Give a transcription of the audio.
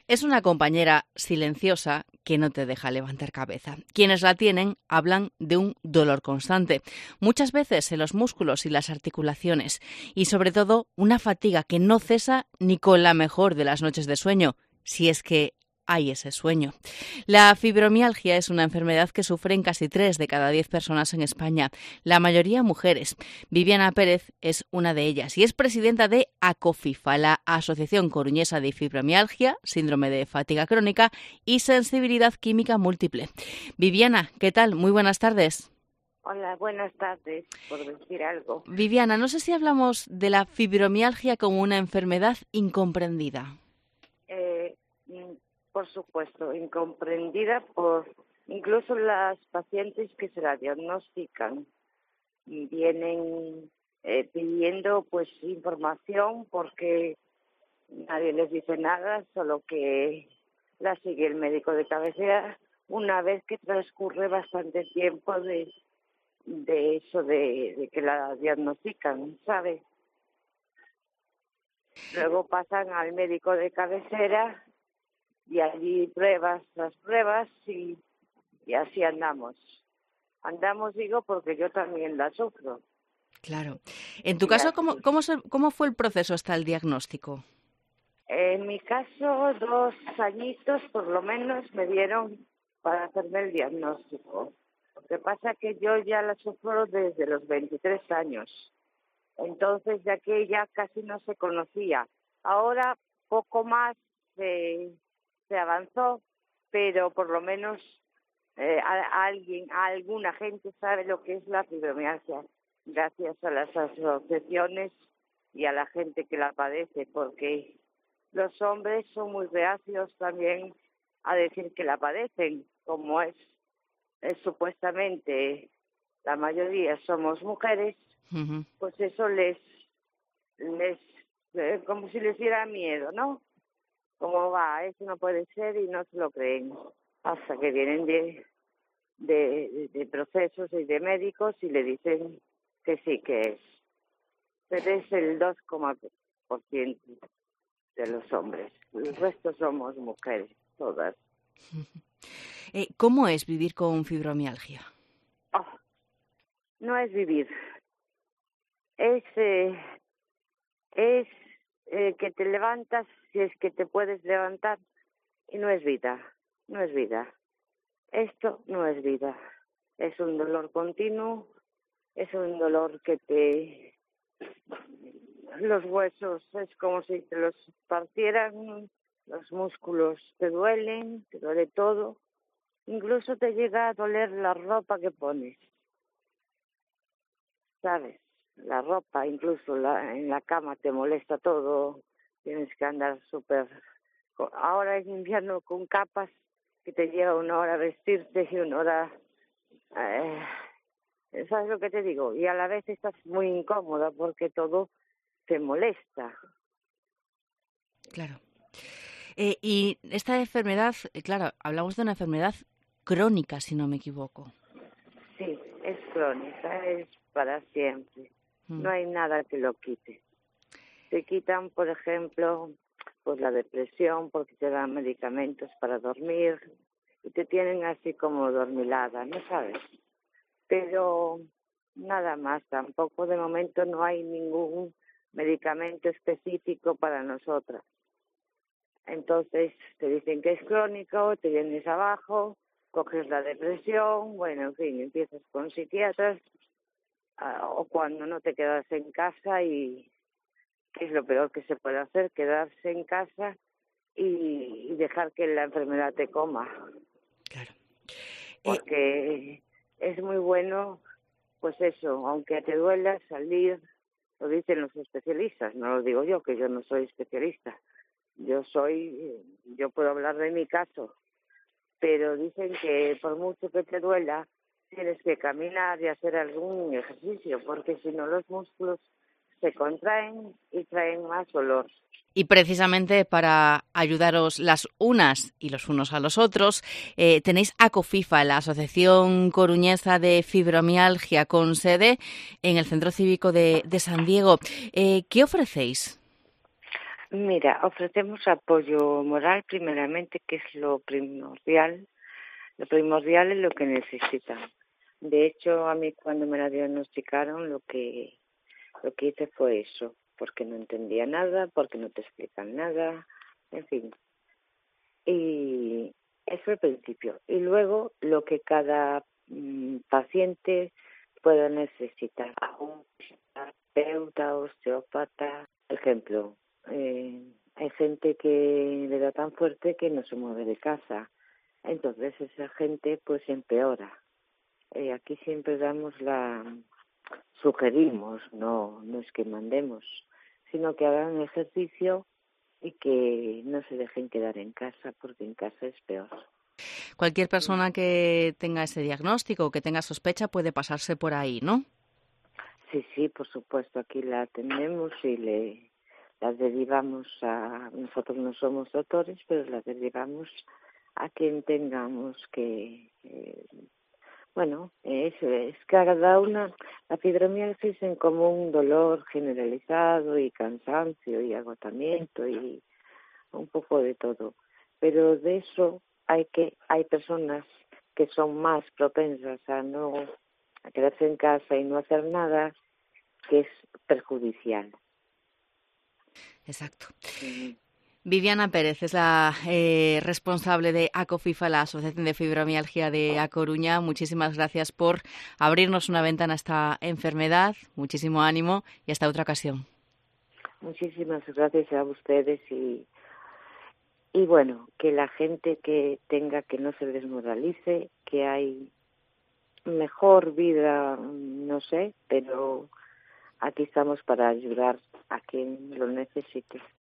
Es una compañera silenciosa que no te deja levantar cabeza. Quienes la tienen hablan de un dolor constante, muchas veces en los músculos y las articulaciones, y sobre todo una fatiga que no cesa ni con la mejor de las noches de sueño, si es que hay ese sueño. La fibromialgia es una enfermedad que sufren casi 3 de cada 10 personas en España, la mayoría mujeres. Viviana Pérez es una de ellas y es presidenta de ACOFIFA, la Asociación Coruñesa de Fibromialgia, Síndrome de Fatiga Crónica y Sensibilidad Química Múltiple. Viviana, ¿qué tal? Muy buenas tardes. Hola, buenas tardes, por decir algo. Viviana, no sé si hablamos de la fibromialgia como una enfermedad incomprendida. Por supuesto, incomprendida por incluso las pacientes que se la diagnostican y vienen pidiendo pues información porque nadie les dice nada, solo que la sigue el médico de cabecera una vez que transcurre bastante tiempo de eso de que la diagnostican, ¿sabes? Luego pasan al médico de cabecera y allí pruebas las pruebas y así andamos. Andamos, digo, porque yo también la sufro. Claro. En tu caso, ¿cómo fue el proceso hasta el diagnóstico? En mi caso, 2 añitos por lo menos me dieron para hacerme el diagnóstico. Lo que pasa es que yo ya la sufro desde los 23 años. Entonces, de aquella casi no se conocía. Ahora, poco más se avanzó, pero por lo menos alguna gente sabe lo que es la fibromialgia, gracias a las asociaciones y a la gente que la padece, porque los hombres son muy reacios también a decir que la padecen, como es supuestamente la mayoría somos mujeres. Uh-huh. Pues eso les como si les diera miedo, ¿no? ¿Cómo va? Eso no puede ser y no se lo creen. Hasta que vienen de procesos y de médicos y le dicen que sí que es. Pero es el 2% de los hombres. El resto somos mujeres, todas. ¿Cómo es vivir con fibromialgia? Oh, no es vivir. Es que te levantas, si es que te puedes levantar, y no es vida, no es vida. Esto no es vida. Es un dolor continuo, es un dolor que los huesos es como si te los partieran, los músculos te duele todo, incluso te llega a doler la ropa que pones, ¿sabes? La ropa, incluso en la cama te molesta todo, tienes que andar súper... Ahora es invierno con capas que te lleva 1 hora vestirte y 1 hora... ¿sabes lo que te digo? Y a la vez estás muy incómoda porque todo te molesta. Claro. Y esta enfermedad, claro, hablamos de una enfermedad crónica, si no me equivoco. Sí, es crónica, es para siempre. No hay nada que lo quite. Te quitan, por ejemplo, pues la depresión porque te dan medicamentos para dormir y te tienen así como dormilada, ¿no sabes? Pero nada más, tampoco de momento no hay ningún medicamento específico para nosotras. Entonces te dicen que es crónico, te vienes abajo, coges la depresión, bueno, en fin, empiezas con psiquiatras o cuando no te quedas en casa y que es lo peor que se puede hacer, quedarse en casa y dejar que la enfermedad te coma. Claro. Porque es muy bueno, pues eso, aunque te duela salir, lo dicen los especialistas, no lo digo yo, que yo no soy especialista. Yo puedo hablar de mi caso, pero dicen que por mucho que te duela, tienes que caminar y hacer algún ejercicio, porque si no los músculos se contraen y traen más dolor. Y precisamente para ayudaros las unas y los unos a los otros, tenéis ACOFIFA, la Asociación Coruñesa de Fibromialgia, con sede en el Centro Cívico de San Diego. ¿Qué ofrecéis? Mira, ofrecemos apoyo moral primeramente, que es lo primordial. Lo primordial es lo que necesitan. De hecho, a mí cuando me la diagnosticaron, lo que hice fue eso, porque no entendía nada, porque no te explican nada, en fin. Y eso al principio. Y luego lo que cada paciente pueda necesitar. Un terapeuta, osteópata, por ejemplo. Hay gente que le da tan fuerte que no se mueve de casa. Entonces esa gente pues empeora. Aquí siempre sugerimos, no es que mandemos, sino que hagan ejercicio y que no se dejen quedar en casa, porque en casa es peor. Cualquier persona que tenga ese diagnóstico o que tenga sospecha puede pasarse por ahí, ¿no? Sí, sí, por supuesto, aquí la atendemos y la derivamos nosotros no somos doctores, pero la derivamos a quien tengamos que, bueno, eso es cada una, la fibromialgia es en como un dolor generalizado y cansancio y agotamiento y un poco de todo. Pero de eso hay personas que son más propensas a quedarse en casa y no hacer nada, que es perjudicial. Exacto. Mm. Viviana Pérez es la responsable de ACOFIFA, la Asociación de Fibromialgia de A Coruña. Muchísimas gracias por abrirnos una ventana a esta enfermedad. Muchísimo ánimo y hasta otra ocasión. Muchísimas gracias a ustedes y bueno, que la gente que tenga que no se desmoralice, que hay mejor vida, no sé, pero aquí estamos para ayudar a quien lo necesite.